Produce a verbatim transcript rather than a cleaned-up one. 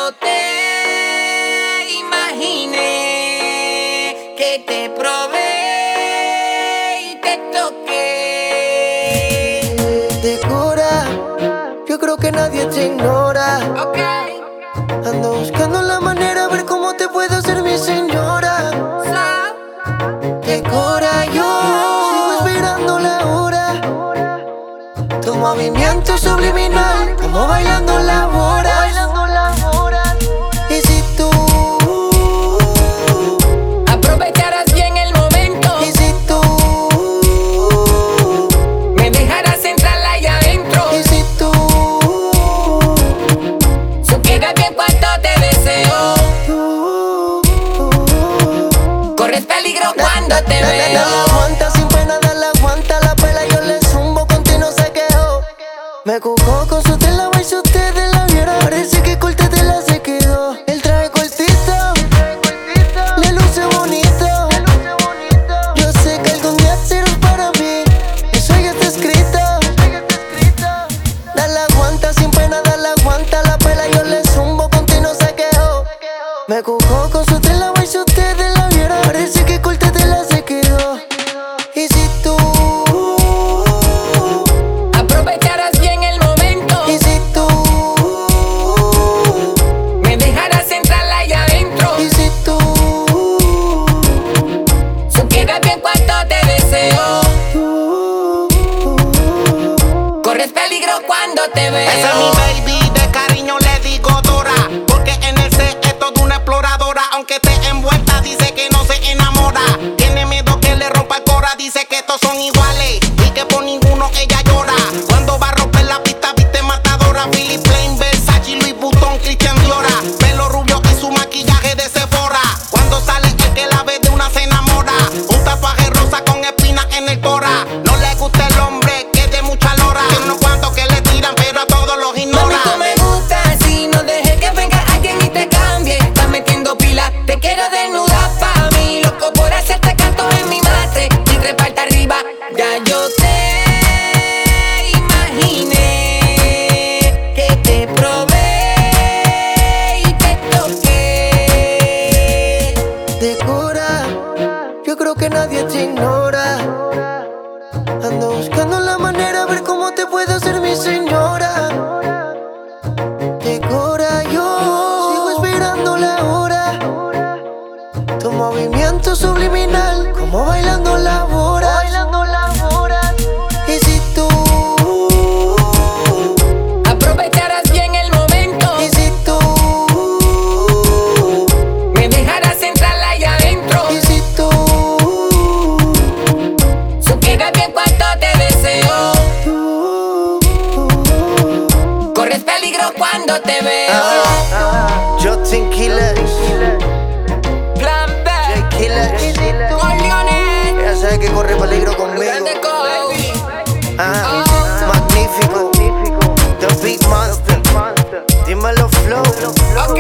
yo te imaginé, que te probé y te toqué. De cura, yo creo que nadie te ignora. Okay. Ando buscando la manera a ver cómo te puedo hacer mi señora. So, De cura, yo sigo esperando la hora. Tu movimiento subliminal, como bailando la hora. Y si tú, aprovecharás bien el momento y si tú, me dejarás entrar allá adentro. y si tú, Supieras bien cuánto te deseo. tú, Corres peligro cuando te Dale, dale, veo. aguanta, sin pena, dale, aguanta. La pela yo le zumbo, continuo se quedó. Me cucó con su tela, y si ustedes la vieran, parece que corte tela se quedó. El traje cortito, le luce bonito. Yo sé que algún día serás para mí, eso ya está escrito. Dale, aguanta, sin pena, dale, aguanta. La pela yo le zumbo, continuo se quedó. Me cucó con su tela, y si ustedes la vieran, parece que corte tela se quedó. Y si tú, Aprovecharás bien el momento, y si tú, me dejarás entrar allá adentro. y si tú, Supieras bien cuánto te deseo. tú, Corres peligro cuando te veo. Esa es mi baby, de cariño le digo Dora, porque en el set es toda una exploradora. Aunque esté envuelta, dice que no se enamora. Tiene miedo que le rompa el cora, dice que todos son iguales y que por ninguno ella llora. Cuando va a romper la pista, viste matadora. Philip Plain, Versace, Louis Vuitton, Christian Diora. Pelo rubio y su maquillaje de Sephora. Cuando sale el que la ve de una se enamora. Un tatuaje rosa con espinas en el cora. No le gusta el hombre que es de mucha lora. Tiene unos cuantos que le tiran, pero a todos los Mami, ignora. tú me gustas así, no dejes que venga alguien y te cambie. Estás metiendo pila, te quiero desnuda pa' mí. Loco por hacerte canto en mi matre y treparte arriba. Ya yo te imaginé, que te probé y te toqué. de cura, yo creo que nadie te ignora. Ando buscando la manera a ver cómo te puedo hacer mi señora. De cura, yo sigo esperando la hora. Tu movimiento subliminal, como bailando la hora. Y si tú, Aprovecharás bien el momento, y si tú, me dejarás entrar allá adentro. y si tú, Supieras bien cuánto te deseo. tú. Corres peligro cuando te veo. Justin Killers, Plan B, J Killers. Corleone, Ya sabes que corre peligro conmigo. grande Kobe. Ah, magnífico. The Big Monster. Dímelo, Flow. Ok.